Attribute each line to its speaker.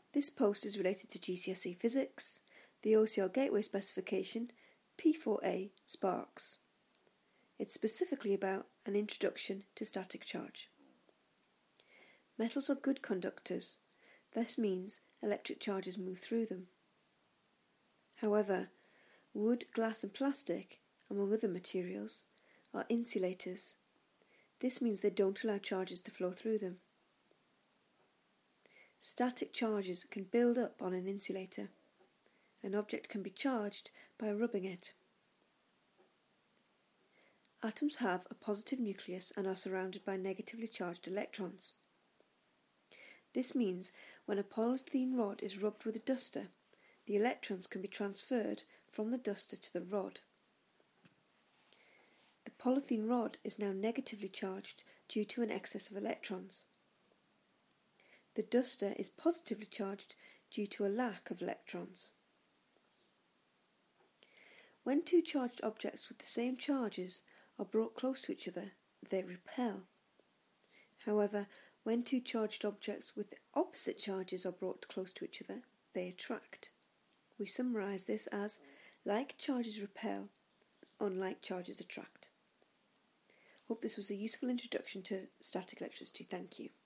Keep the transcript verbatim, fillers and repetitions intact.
Speaker 1: This post is related to G C S E Physics, the O C R Gateway specification, P four A Sparks. It's specifically about an introduction to static charge. Metals are good conductors. This means electric charges move through them. However, wood, glass and plastic, among other materials, are insulators. This means they don't allow charges to flow through them. Static charges can build up on an insulator. An object can be charged by rubbing it. Atoms have a positive nucleus and are surrounded by negatively charged electrons. This means when a polythene rod is rubbed with a duster, the electrons can be transferred from the duster to the rod. The polythene rod is now negatively charged due to an excess of electrons. The duster is positively charged due to a lack of electrons. When two charged objects with the same charges are brought close to each other, they repel. However, when two charged objects with opposite charges are brought close to each other, they attract. We summarise this as like charges repel, unlike charges attract. Hope this was a useful introduction to static electricity. Thank you.